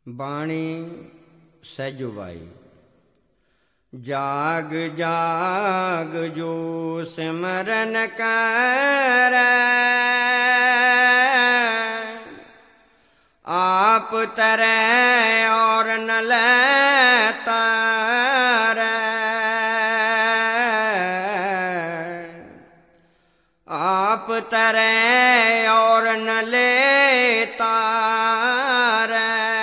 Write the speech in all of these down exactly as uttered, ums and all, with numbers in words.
ਬਾਣੀ ਸਹਿਜੋ ਬਾਈ। ਜਾਗ ਜਾਗ ਜੋ ਸਿਮਰਨ ਕਰੈ, ਆਪ ਤਰੈ ਔਰ ਨ ਲੈ ਤਾਰੈ। ਆਪ ਤਰੈ ਔਰ ਨ ਲੈ ਤਾਰੈ।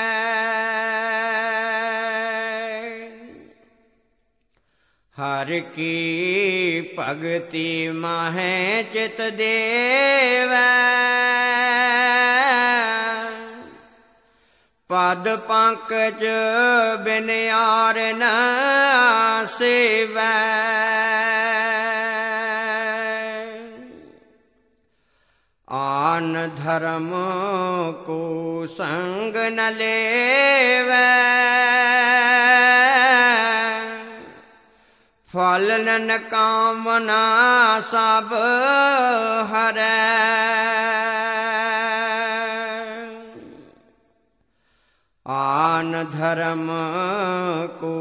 ਹਰ ਕੀ ਭਗਤੀ ਮਾਹੈ ਚਿਤ ਦੇਵੈ, ਪਦ ਪੰਕਜ ਬਿਨ ਆਰ ਨ ਸੇਵੈ। ਆਨ ਧਰਮ ਕੋ ਸੰਗ ਨ ਲੇਵੈ, ਫਲ ਨ ਕਾਮਨਾ ਸਭ ਹਰੈ। ਆਨ ਧਰਮ ਕੋ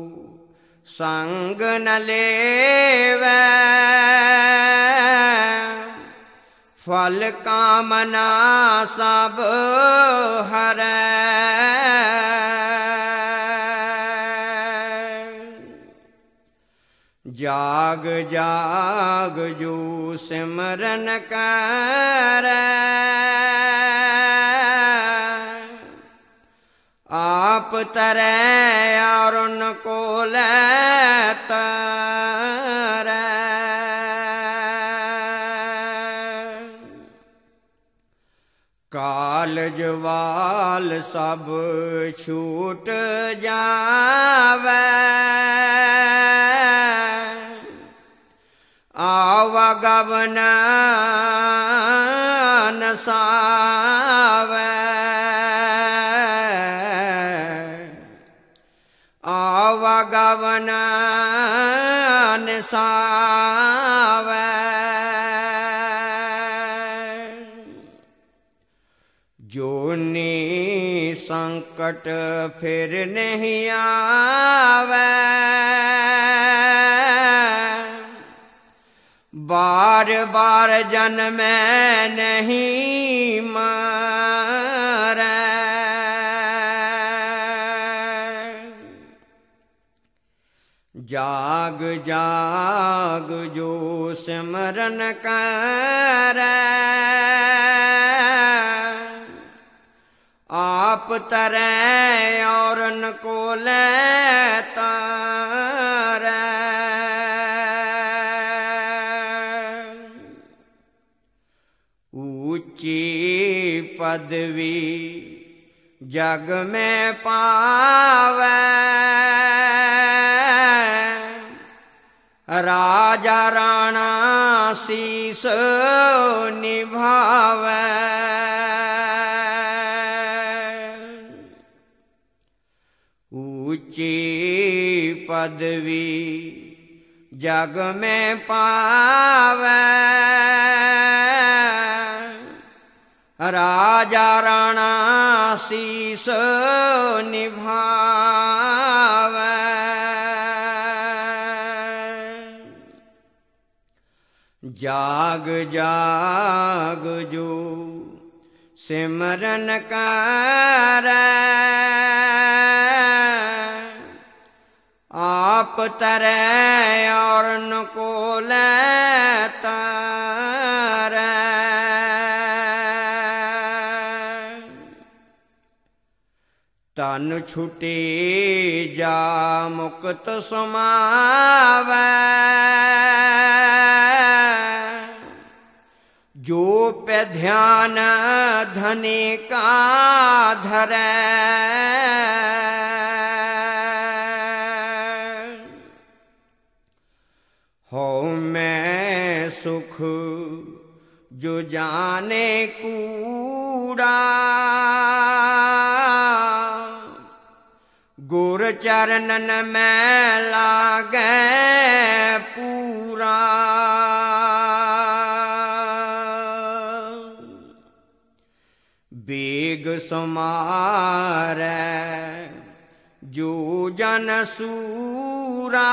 ਸੰਗ ਨ ਲੇਵੈ, ਫਲ ਕਾਮਨਾ ਸਭ ਹਰੈ। ਜਾਗ ਜਾਗ ਜੋ ਸਿਮਰਨ ਕਰੈ, ਆਪ ਤਰੈ ਔਰ ਨ ਕੋ ਲੈ ਤਾਰੈ। ਕਾਲਜ ਵਾਲ ਸਭ ਛੂਟ ਜਾਵੈ, ਆਵਾਗਮਨ ਨ ਸਾਵੈ। ਆਵਾਗਮਨ ਨ ਸਾਵੈ। ਜੋਨੀ ਸੰਕਟ ਫਿਰ ਨਹੀਂ ਆਵੈ, ਬਾਰ ਬਾਰ ਜਨਮੈ ਨਹੀਂ ਮਾਰੈ। ਜਾਗ ਜਾਗ ਜੋ ਸਿਮਰਨ ਕਰੈ, ਆਪ ਤਰੈ ਔਰ ਨ ਕੋ ਲੈ ਤਾਰੈ। ਊਚੀ ਪਦਵੀ ਜਗ ਮੈਂ ਪਾਵੈ, ਰਾਜਾ ਰਾਣਾ ਸੀਸ ਨਿਭਾਵੈ। ਊਚੀ ਪਦਵੀ ਜਗ ਮੈਂ ਪਾਵੈ, ਰਾਜਾ ਰਾਣਾ ਸੀਸ ਨਿਭਾਵੈ। ਜਾਗ ਜਾਗ ਜੋ ਸਿਮਰਨ ਕਰੈ, ਆਪ ਤਰੈ ਔਰ ਨ ਕੋ ਲੈ ਤਾਰੈ। ਤਨ ਛੁਟੇ ਜਾ ਮੁਕਤ ਸਮਾਵੈ, ਜੋ ਪੈ ਧਿਆਨ ਧਨੀ ਕਾ ਧਰੈ। ਹੋ ਮੈਂ ਸੁਖ ਜੋ ਜਾਣੇ ਕੂੜਾ, ਗੁਰ ਚਰਨਨ ਮੈਂ ਲਾਗੈ ਪੂਰਾ। बेग समारै जो जन सूरा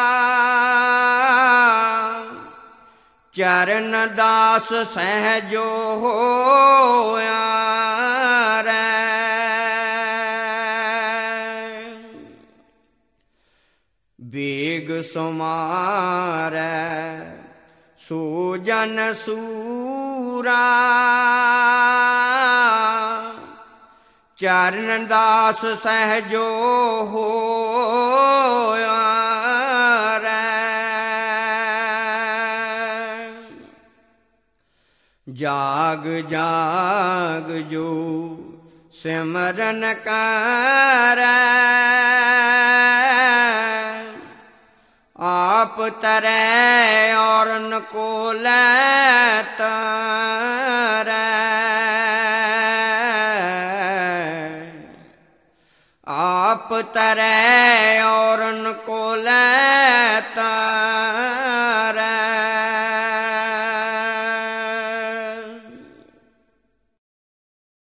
चरण दास सहजो होया रे बेग समारै सो जन सूरा चरण दास सहजो होया रे जाग जाग जो सिमरन करे आप तरै औरन को लै तरै आप तरै औरन को लै तरै